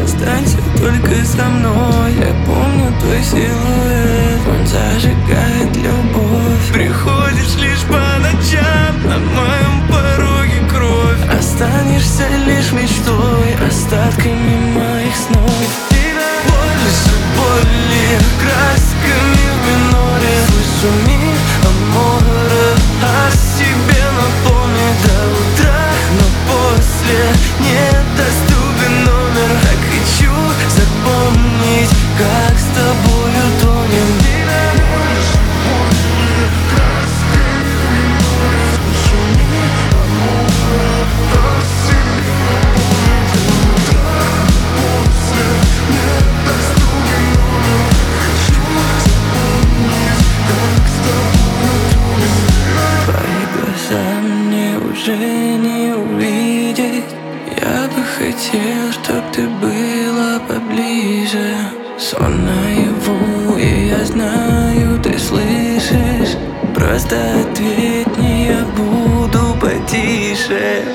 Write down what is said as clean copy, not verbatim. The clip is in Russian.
Останься только со мной. Я помню твой силуэт, он зажигает любовь. Приходишь лишь по ночам, на моем пороге кровь. Останешься лишь мечтой, остатками моих снов. Боль за болью, красками в миноре. Слышу миг амора, о себе напомни до утра. Но после недоступен номер. Так хочу запомнить, как с тобою тонем. Мне уже не увидеть. Я бы хотел, чтоб ты была поближе. Сон наяву, и я знаю, ты слышишь. Просто ответь мне, я буду потише.